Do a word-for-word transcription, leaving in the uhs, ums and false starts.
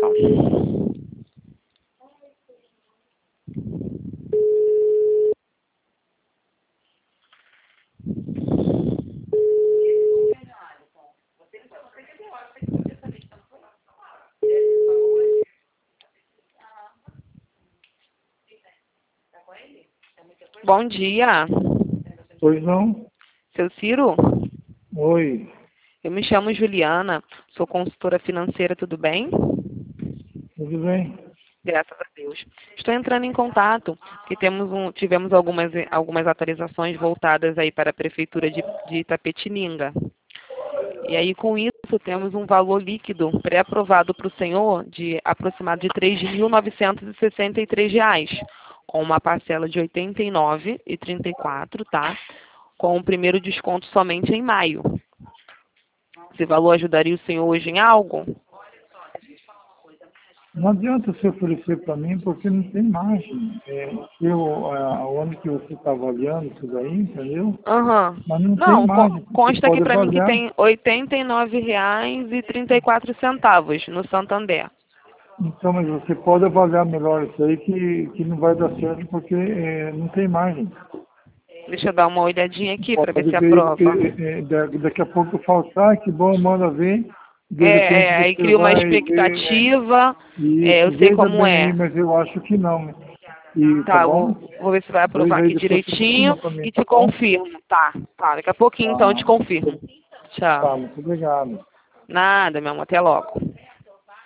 ligação. Bom dia. Pois não? Seu Ciro? Oi, Eu me chamo Juliana, sou consultora financeira, tudo bem? tudo bem? Graças a Deus. Estou entrando em contato, porque temos um, tivemos algumas, algumas atualizações voltadas aí para a Prefeitura de, de Itapetininga. E aí, com isso, temos um valor líquido pré-aprovado para o senhor de aproximado de três mil novecentos e sessenta e três reais, com uma parcela de oitenta e nove reais e trinta e quatro centavos, tá? Com o primeiro desconto somente em maio. Esse valor ajudaria o senhor hoje em algo? Não adianta você oferecer para mim porque não tem margem. É, eu, a, onde que você está avaliando isso daí, entendeu? Aham. Mas não tem Não, co- margem. Você consta aqui pode para mim que avaliar. tem oitenta e nove reais e trinta e quatro centavos no Santander. Então, mas você pode avaliar melhor isso aí que, que não vai dar certo porque é, não tem margem. Deixa eu dar uma olhadinha aqui para ver Pode se ver, aprova. é, é, da- daqui a pouco faltar, que bom, manda ver. De É, repente é, aí você cria uma vai ver. É, expectativa. É, eu isso, sei veja como bem aí, é. mas eu acho que não. Né? E tá Tá, bom? vou, vou ver se vai aprovar Veja aí, aqui depois você confirma direitinho para mim, e tá te bom? confirmo. Tá, tá. Daqui a pouquinho então eu te Tá, confirmo. Tchau. tá, muito obrigado. Nada, meu amor. Até logo.